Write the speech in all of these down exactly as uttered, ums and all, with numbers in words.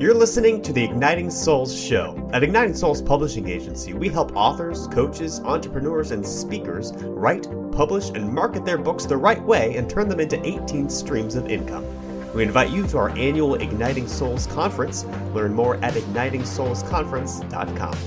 You're listening to the Igniting Souls Show. At Igniting Souls Publishing Agency, we help authors, coaches, entrepreneurs, and speakers write, publish, and market their books the right way and turn them into eighteen streams of income. We invite you to our annual Igniting Souls Conference. Learn more at igniting souls conference dot com.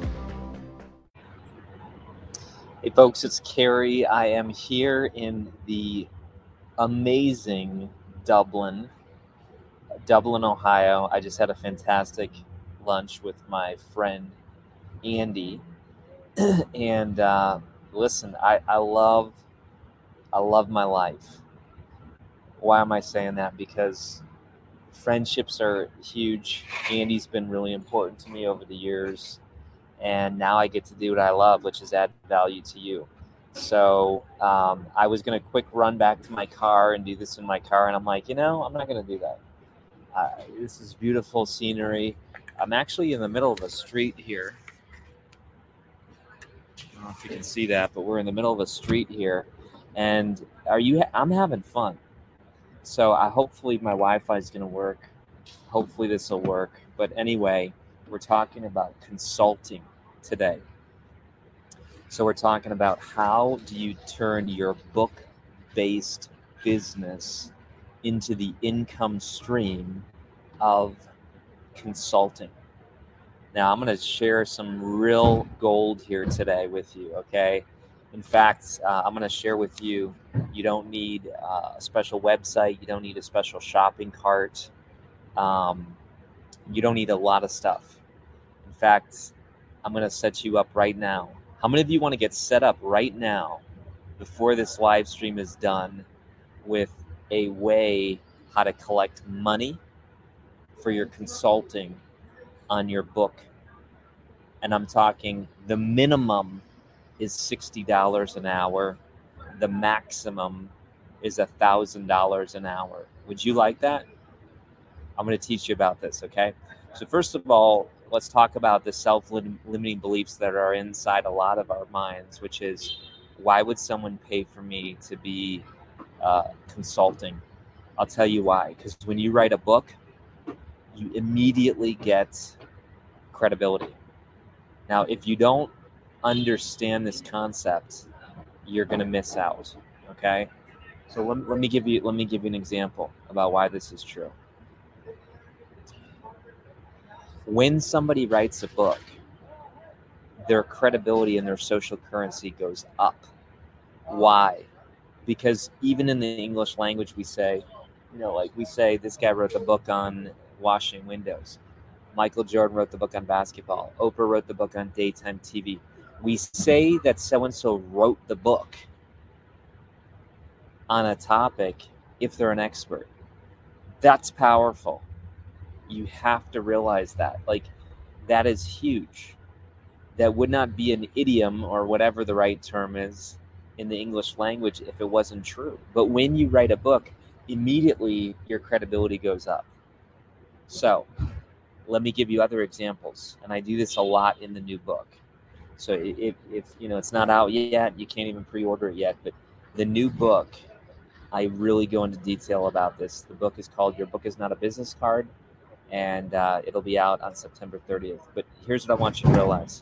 Hey folks, it's Kerry. I am here in the amazing Dublin, Dublin, Ohio. I just had a fantastic lunch with my friend Andy. and uh, listen, I, I love, I love my life. Why am I saying that? Because friendships are huge. Andy's been really important to me over the years. And now I get to do what I love, which is add value to you. So um, I was going to quick run back to my car and do this in my car. And I'm like, you know, I'm not going to do that. Uh, this is beautiful scenery. I'm actually in the middle of a street here. I don't know if you can see that, but we're in the middle of a street here. And are you? Ha- I'm having fun. So I hopefully my Wi-Fi is going to work. Hopefully this will work. But anyway, we're talking about consulting today. So we're talking about how do you turn your book-based business into the income stream of consulting. Now, I'm going to share some real gold here today with you, okay? In fact, uh, I'm going to share with you, you don't need uh, a special website. You don't need a special shopping cart. Um, you don't need a lot of stuff. In fact, I'm going to set you up right now. How many of you want to get set up right now before this live stream is done with a way how to collect money for your consulting on your book? And I'm talking the minimum is sixty dollars an hour. The maximum is one thousand dollars an hour. Would you like that? I'm going to teach you about this, okay? So first of all, let's talk about the self-limiting beliefs that are inside a lot of our minds, which is, why would someone pay for me to be uh, consulting? I'll tell you why. Because when you write a book, you immediately get credibility. Now, if you don't understand this concept, you're going to miss out. Okay? So let, let me give you let me give you an example about why this is true. When somebody writes a book, their credibility and their social currency goes up. Why? Because even in the English language, we say, you know, like we say, this guy wrote the book on washing windows. Michael Jordan wrote the book on basketball. Oprah wrote the book on daytime T V. We say that so-and-so wrote the book on a topic if they're an expert. That's powerful. You have to realize that. Like, that is huge. That would not be an idiom or whatever the right term is in the English language if it wasn't true. But when you write a book, immediately your credibility goes up. So let me give you other examples. And I do this a lot in the new book. So if, if you know it's not out yet, you can't even pre-order it yet. But the new book, I really go into detail about this. The book is called Your Book Is Not a Business Card. And uh, it'll be out on September thirtieth. But here's what I want you to realize.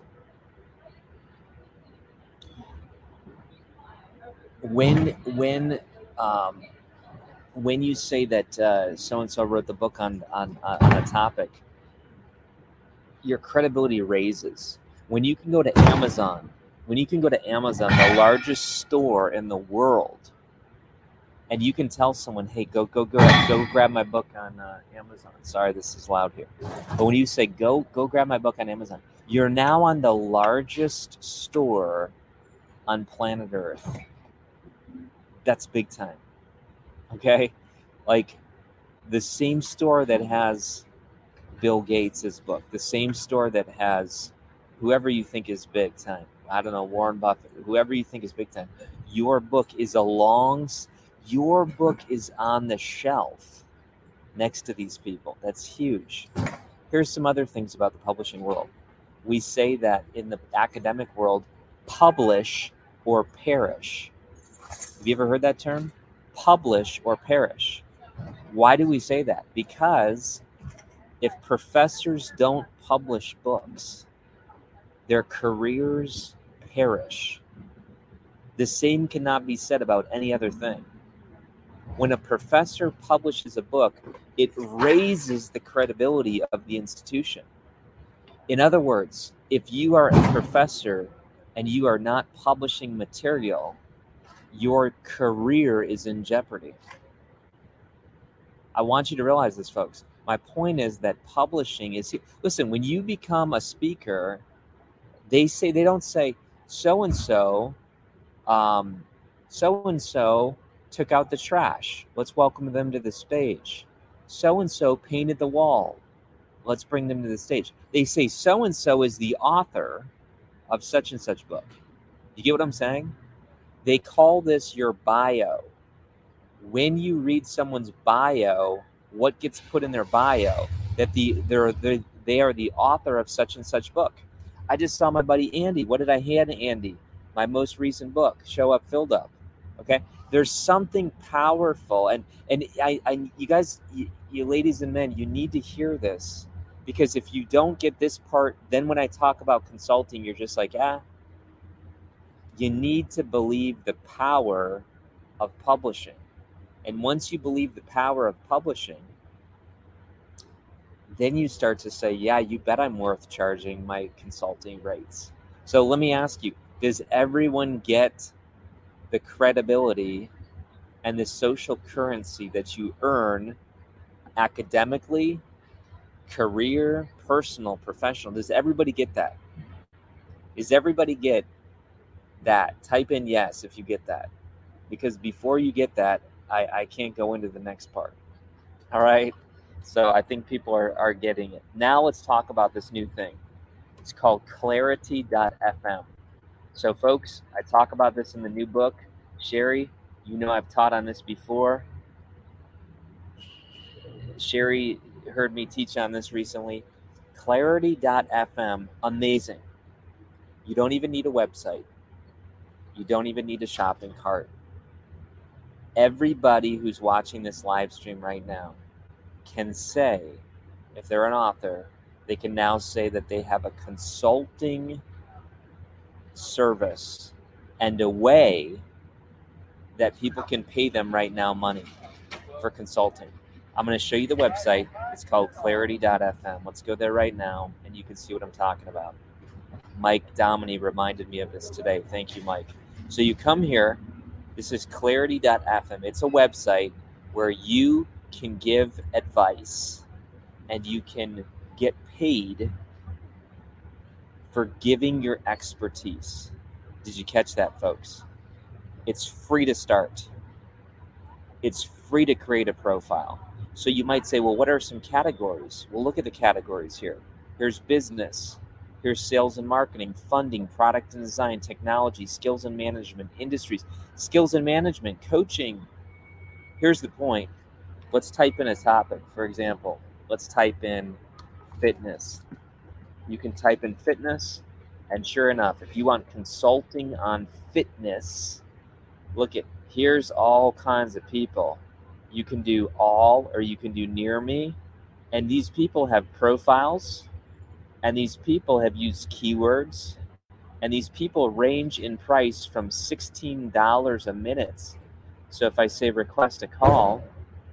When when um, when you say that uh, so-and-so wrote the book on, on, on a topic, your credibility raises. When you can go to Amazon, when you can go to Amazon, the largest store in the world, and you can tell someone, hey, go, go, go, go grab my book on uh, Amazon. Sorry, this is loud here. But when you say, go, go grab my book on Amazon, you're now on the largest store on planet Earth. That's big time. Okay? Like, the same store that has Bill Gates' book, the same store that has whoever you think is big time. I don't know, Warren Buffett, whoever you think is big time. Your book is along... Your book is on the shelf next to these people. That's huge. Here's some other things about the publishing world. We say that in the academic world, publish or perish. Have you ever heard that term? Publish or perish. Why do we say that? Because If professors don't publish books, their careers perish. The same cannot be said about any other thing. When a professor publishes a book, it raises the credibility of the institution. In other words, if you are a professor and you are not publishing material, your career is in jeopardy. I want you to realize this, folks. My point is that publishing is, listen, when you become a speaker, they say, they don't say, so-and-so, um, so-and-so took out the trash. Let's welcome them to the stage. So-and-so painted the wall. Let's bring them to the stage. They say, so-and-so is the author of such and such book. You get what I'm saying? They call this your bio. When you read someone's bio, what gets put in their bio? That the they're, they're, they are the author of such and such book. I just saw my buddy Andy. What did I hand Andy? My most recent book, Show Up, Filled Up. Okay? There's something powerful. And and I, I you guys, you, you ladies and men, you need to hear this. Because if you don't get this part, then when I talk about consulting, you're just like, ah. You need to believe the power of publishing. And once you believe the power of publishing, then you start to say, yeah, you bet I'm worth charging my consulting rates. So let me ask you, does everyone get the credibility and the social currency that you earn academically, career, personal, professional? Does everybody get that? Does everybody get that? Type in yes if you get that. Because before you get that, I, I can't go into the next part. All right? So I think people are, are getting it. Now let's talk about this new thing. It's called clarity dot f m. So folks, I talk about this in the new book. Sherry, you know I've taught on this before. Sherry heard me teach on this recently. clarity dot f m, amazing. You don't even need a website. You don't even need a shopping cart. Everybody who's watching this live stream right now can say, if they're an author, they can now say that they have a consulting service and a way that people can pay them right now money for consulting. I'm going to show you the website. It's called clarity dot f m. Let's go there right now, and you can see what I'm talking about. Mike Dominy reminded me of this today. Thank you, Mike. So you come here. This is clarity dot f m. It's a website where you can give advice and you can get paid for giving your expertise. Did you catch that, folks? It's free to start. It's free to create a profile. So you might say, well, what are some categories? Well, look at the categories here. Here's business. Here's sales and marketing, funding, product and design, technology, skills and management, industries, skills and management, coaching. Here's the point. Let's type in a topic. For example, let's type in fitness. You can type in fitness, and sure enough, if you want consulting on fitness, look at, here's all kinds of people. You can do all, or you can do near me, and these people have profiles. And these people have used keywords, and these people range in price from sixteen dollars a minute. So if I say request a call,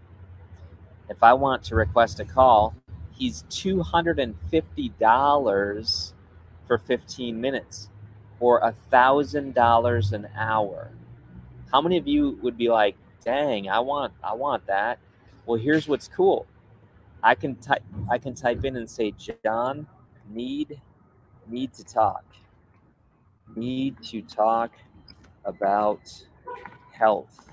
if I want to request a call, he's two hundred fifty dollars for fifteen minutes or one thousand dollars an hour. How many of you would be like, dang, I want I want that? Well, here's what's cool. I can type I can type in and say, John, Need, need to talk. Need to talk about health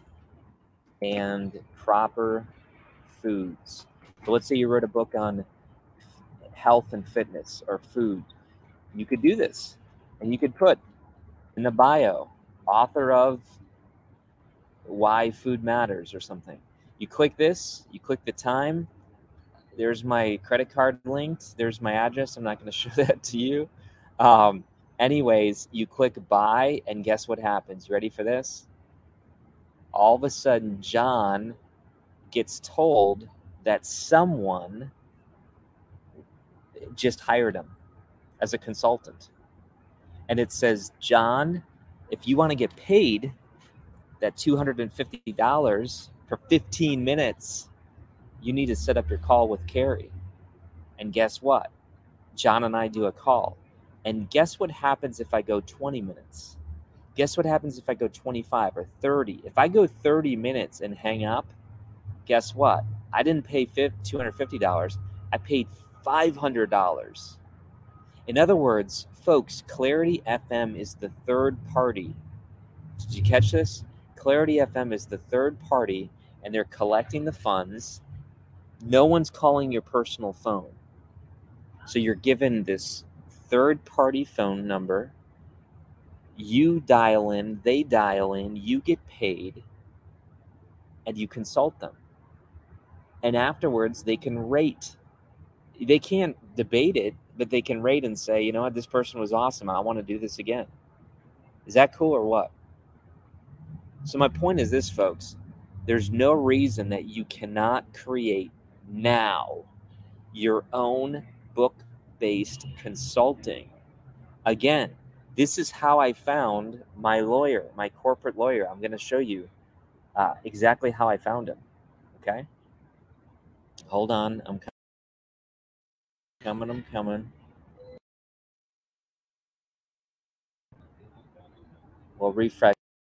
and proper foods. So let's say you wrote a book on health and fitness or food. You could do this, and you could put in the bio, author of Why Food Matters or something. You click this, you click the time. There's my credit card linked. There's my address. I'm not going to show that to you. Um, anyways, you click buy, and guess what happens? You ready for this? All of a sudden, John gets told that someone just hired him as a consultant. And it says, John, if you want to get paid that two hundred fifty dollars for fifteen minutes, you need to set up your call with Carrie. And guess what? John and I do a call. And guess what happens if I go twenty minutes? Guess what happens if I go twenty-five or thirty? If I go thirty minutes and hang up, guess what? I didn't pay two hundred fifty dollars. I paid five hundred dollars. In other words, folks, Clarity F M is the third party. Did you catch this? Clarity F M is the third party, and they're collecting the funds. No one's calling your personal phone. So you're given this third-party phone number. You dial in, they dial in, you get paid, and you consult them. And afterwards, they can rate. They can't debate it, but they can rate and say, you know what, this person was awesome. I want to do this again. Is that cool or what? So my point is this, folks. There's no reason that you cannot create now your own book-based consulting. Again, this is how I found my lawyer, my corporate lawyer. I'm going to show you uh, exactly how I found him. Okay? Hold on. I'm coming. I'm coming. We'll refresh.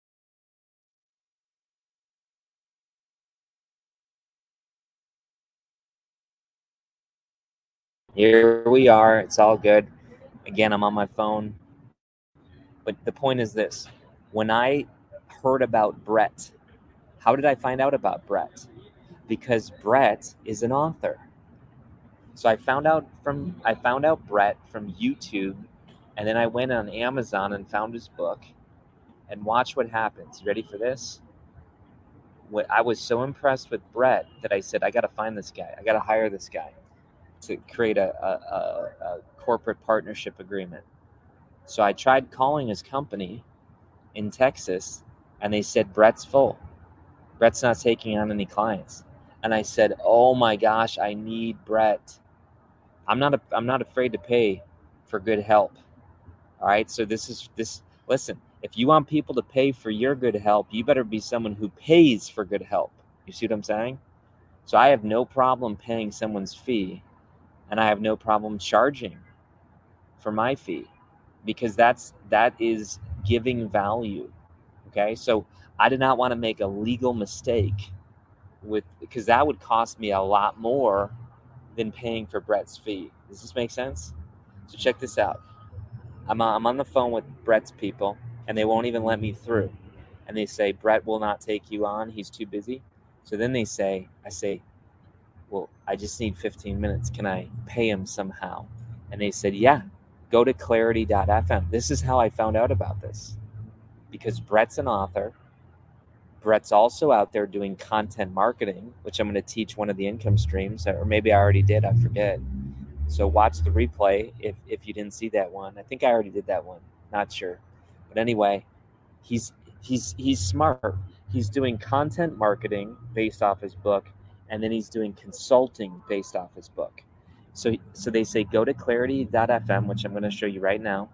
Here we are. It's all good. Again, I'm on my phone. But the point is this. When I heard about Brett, how did I find out about Brett? Because Brett is an author. So I found out from I found out Brett from YouTube, and then I went on Amazon and found his book, and watch what happens. You ready for this? What I was so impressed with Brett that I said, I got to find this guy. I got to hire this guy to create a, a, a, a corporate partnership agreement. So I tried calling his company in Texas, and they said, Brett's full. Brett's not taking on any clients. And I said, oh my gosh, I need Brett. I'm not a, I'm not afraid to pay for good help. All right. So this is this, listen, if you want people to pay for your good help, you better be someone who pays for good help. You see what I'm saying? So I have no problem paying someone's fee, and I have no problem charging for my fee, because that's, that is giving value. Okay. So I did not want to make a legal mistake with, because that would cost me a lot more than paying for Brett's fee. Does this make sense? So check this out. I'm on, I'm on the phone with Brett's people, and they won't even let me through. And they say, Brett will not take you on. He's too busy. So then they say, I say, well, I just need fifteen minutes. Can I pay him somehow? And they said, yeah, go to clarity dot f m. This is how I found out about this. Because Brett's an author. Brett's also out there doing content marketing, which I'm going to teach one of the income streams, or maybe I already did, I forget. So watch the replay if, if you didn't see that one. I think I already did that one, not sure. But anyway, he's he's he's smart. He's doing content marketing based off his book, and then he's doing consulting based off his book. So so they say go to clarity dot f m, which I'm going to show you right now.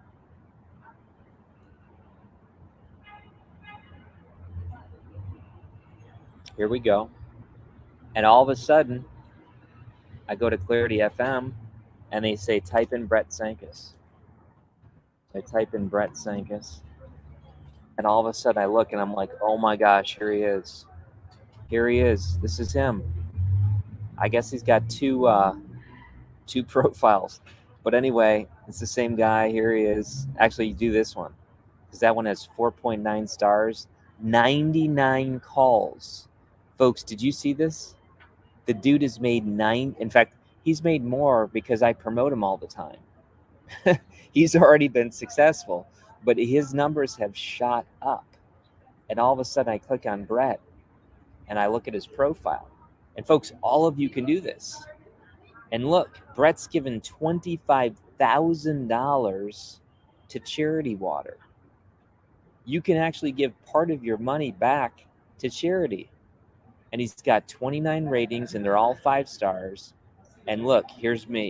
Here we go. And all of a sudden, I go to Clarity F M, and they say, type in Brett Sankis. I type in Brett Sankis. And all of a sudden, I look, and I'm like, oh my gosh, here he is. Here he is. This is him. I guess he's got two, uh, two profiles. But anyway, it's the same guy. Here he is. Actually, you do this one, because that one has four point nine stars, ninety-nine calls. Folks, did you see this? The dude has made nine. In fact, he's made more because I promote him all the time. He's already been successful, but his numbers have shot up. And all of a sudden I click on Brett and I look at his profile. And folks, all of you can do this. And look, Brett's given twenty-five thousand dollars to Charity Water. You can actually give part of your money back to charity. And he's got twenty-nine ratings, and they're all five stars. And look, here's me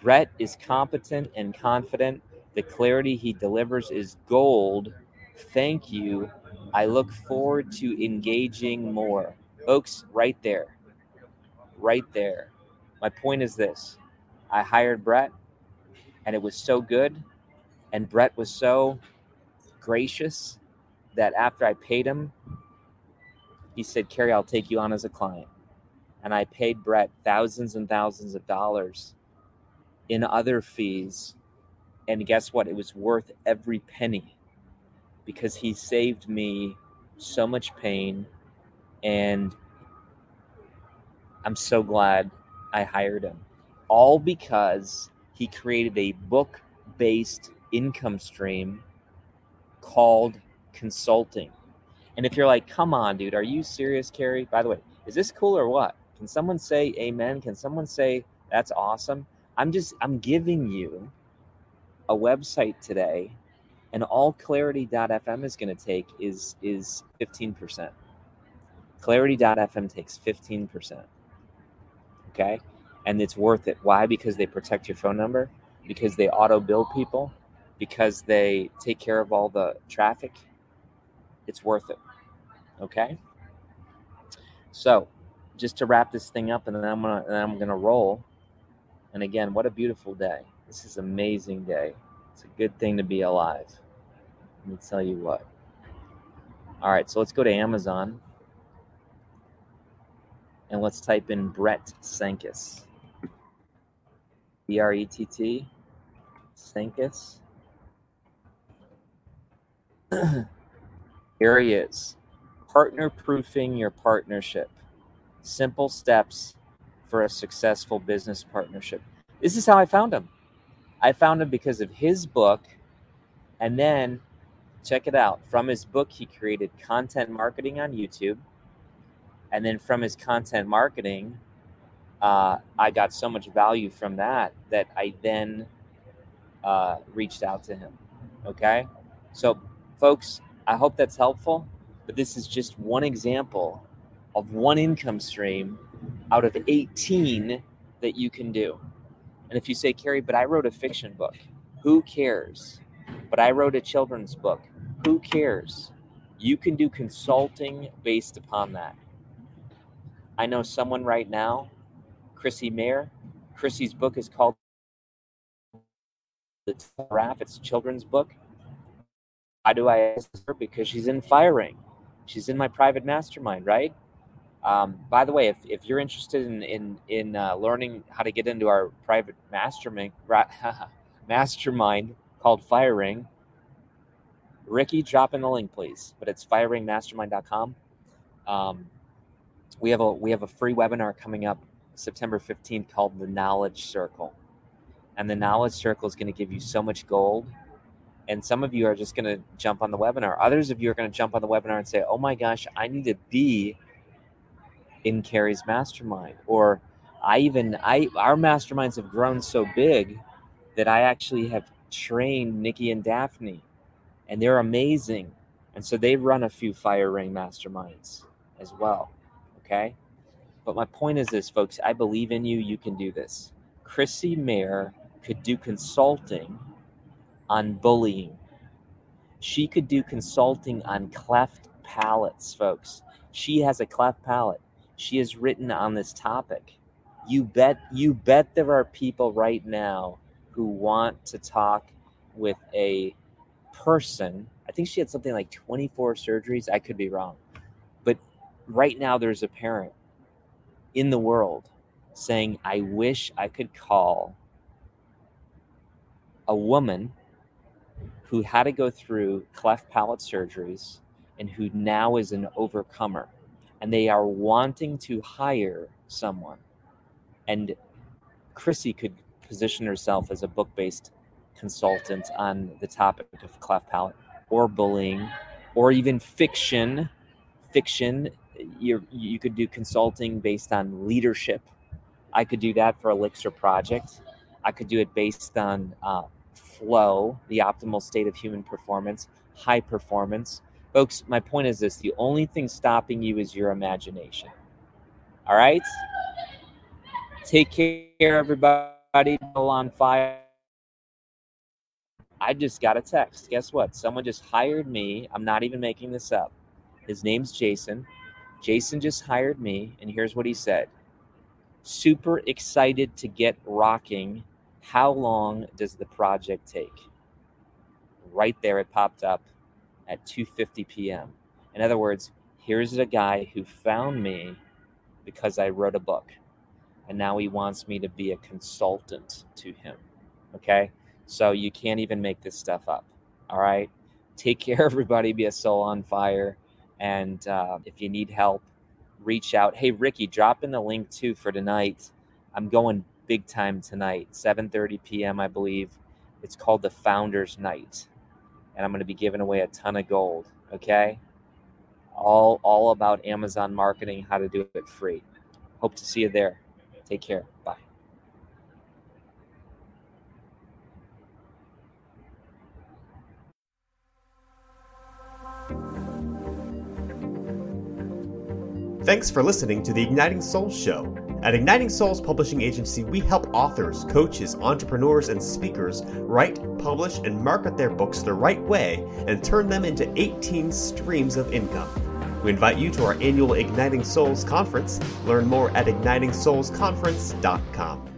Brett is competent and confident. The clarity he delivers is gold. Thank you. I look forward to engaging more. Folks, right there. Right there. My point is this. I hired Brett, and it was so good, and Brett was so gracious that after I paid him, he said, Carey, I'll take you on as a client. And I paid Brett thousands and thousands of dollars in other fees. And guess what? It was worth every penny because he saved me so much pain. And I'm so glad I hired him. All because he created a book-based income stream called consulting. And if you're like, come on, dude, are you serious, Carey? By the way, is this cool or what? Can someone say amen? Can someone say that's awesome? I'm just, I'm giving you a website today, and all clarity dot f m is going to take is, is fifteen percent. clarity dot f m takes fifteen percent. Okay? And it's worth it. Why? Because they protect your phone number, because they auto bill people, because they take care of all the traffic. It's worth it. Okay? So, just to wrap this thing up, and then I'm gonna and I'm gonna roll. And again, what a beautiful day. This is an amazing day. It's a good thing to be alive. Let me tell you what. All right, so let's go to Amazon. And let's type in Brett Sankis. B R E T T. Sankis. Here he is. Partner proofing your partnership. Simple steps for a successful business partnership. This is how I found him. I found him because of his book. And then, check it out. From his book, he created content marketing on YouTube. And then from his content marketing, uh, I got so much value from that that I then uh, reached out to him. Okay? So, folks, I hope that's helpful. But this is just one example of one income stream out of eighteen that you can do. And if you say, Carey, but I wrote a fiction book, who cares? But I wrote a children's book, who cares? You can do consulting based upon that. I know someone right now, Chrissy Mayer. Chrissy's book is called The Raft. It's a children's book. Why do I ask her? Because she's in Firing. She's in my private mastermind, right? Um, by the way, if, if you're interested in in, in uh, learning how to get into our private mastermind, mastermind called Firing, Ricky, drop in the link, please. But it's firing mastermind dot com. Um, we have a we have a free webinar coming up September fifteenth called The Knowledge Circle. And the Knowledge Circle is going to give you so much gold. And some of you are just going to jump on the webinar. Others of you are going to jump on the webinar and say, oh my gosh, I need to be in Carey's mastermind. Or I even, I our masterminds have grown so big that I actually have trained Nikki and Daphne. And they're amazing. And so they run a few Fire Ring masterminds as well. Okay? But my point is this, folks. I believe in you. You can do this. Chrissy Mayer could do consulting on bullying. She could do consulting on cleft palates, folks. She has a cleft palate. She has written on this topic. You bet, you bet there are people right now who want to talk with a person. I think she had something like twenty-four surgeries. I could be wrong. But right now there's a parent in the world saying, I wish I could call a woman who had to go through cleft palate surgeries and who now is an overcomer. And they are wanting to hire someone. And Chrissy could position herself as a book-based consultant on the topic of cleft palate or bullying or even fiction. Fiction, you you could do consulting based on leadership. I could do that for Elixir Project. I could do it based on uh, flow, the optimal state of human performance, high performance. Folks, my point is this. The only thing stopping you is your imagination. All right? Take care, everybody. Soul on Fire. I just got a text. Guess what? Someone just hired me. I'm not even making this up. His name's Jason. Jason just hired me, and here's what he said. Super excited to get rocking. How long does the project take? Right there, it popped up at two fifty p.m. In other words, here's a guy who found me because I wrote a book, and now he wants me to be a consultant to him. Okay? So you can't even make this stuff up. All right? Take care, everybody. Be a soul on fire. And uh, if you need help, reach out. Hey, Ricky, drop in the link, too, for tonight. I'm going big time tonight, seven thirty p.m., I believe. It's called the Founders Night. And I'm going to be giving away a ton of gold, okay? All, all about Amazon marketing, how to do it free. Hope to see you there. Take care. Bye. Thanks for listening to the Igniting Souls Show. At Igniting Souls Publishing Agency, we help authors, coaches, entrepreneurs, and speakers write, publish, and market their books the right way and turn them into eighteen streams of income. We invite you to our annual Igniting Souls Conference. Learn more at igniting souls conference dot com.